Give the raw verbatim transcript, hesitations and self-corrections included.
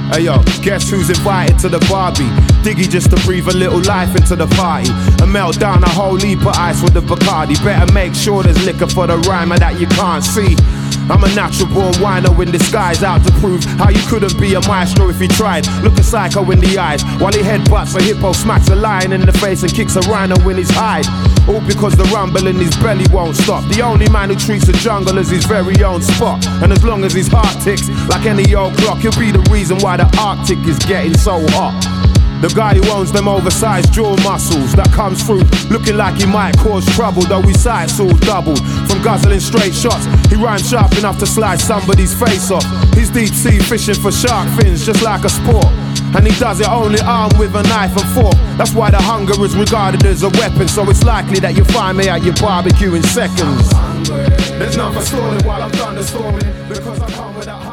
Hey yo, guess who's invited to the Barbie? Diggy just to breathe a little life into the party and melt down a whole heap of ice with the Bacardi. Better make sure there's liquor for the rhymer that you can't see. I'm a natural born wino in disguise, out to prove how you couldn't be a maestro if you tried. Looking psycho in the eyes while he headbutts a hippo, smacks a lion in the face and kicks a rhino in his hide. All because the rumble in his belly won't stop. The only man who treats the jungle as his very own spot. And as long as his heart ticks like any old clock, he'll be the reason why the Arctic is getting so hot. The guy who owns them oversized jaw muscles that comes through looking like he might cause trouble, though his sight's all doubled from guzzling straight shots. He rhymes sharp enough to slice somebody's face off. He's deep sea fishing for shark fins just like a sport, and he does it only armed with a knife and fork. That's why the hunger is regarded as a weapon, so it's likely that you'll find me at your barbecue in seconds. There's nothing stalling while I'm thunderstorming, because I come without